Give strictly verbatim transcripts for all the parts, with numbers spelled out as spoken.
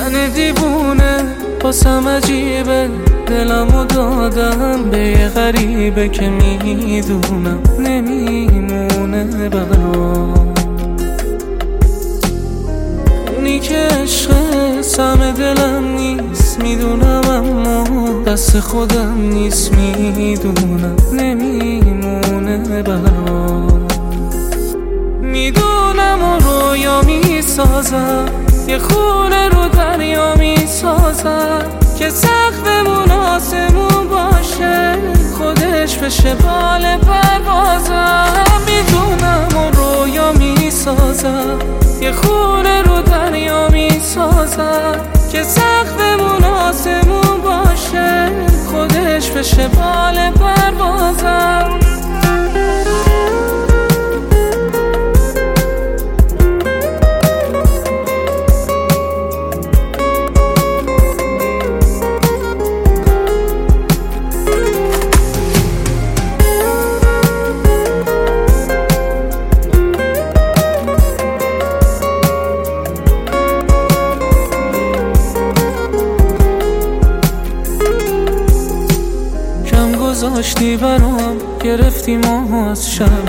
من دیوونه باسم عجیبه، دلمو دادم به یه غریبه که میدونم نمیمونه برام. اونی که عشق سم دلم نیست میدونم، اما دست خودم نیست میدونم نمیمونه برام. میدونم و رویا میسازم، یه خونه رو دریا میسازم که سقفمون آسمون باشه، خودش بشه بال پروازم. میدونم و رویا میسازم، یه خونه رو دریا میسازم که سقفمون آسمون باشه، خودش بشه بال پروازم. گذاشتی برام، گرفتی ما از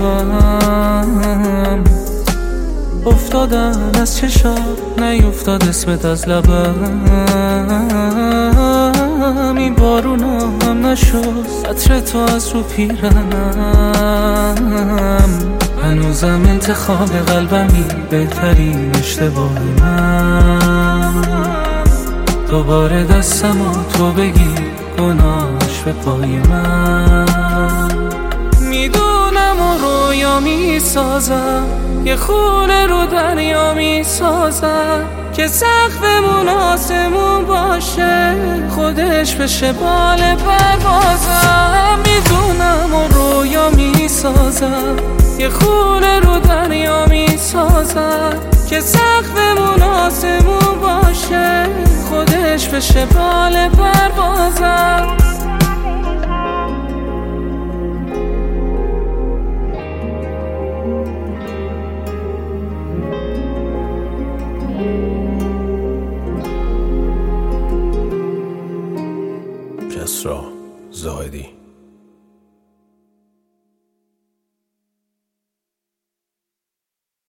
شبم، افتادم از چشام نیفتاد اسمت از لبم. این بارونا هم نشد عطر تو از رو پیرنم، هنوزم انتخاب قلبمی بهترین اشتباه من. دوباره دستمو تو بگی گناهش به پای من. میدونم و رویا میسازم، یه خونه رو دریا میسازم که سقفمون آسمون باشه، خودش بشه بال پروازم. میدونم و رویا میسازم، یه خونه رو دریا میسازم که سقفمون آسمون باشه، خودش بشه بال پروازم. کسری زاهدی.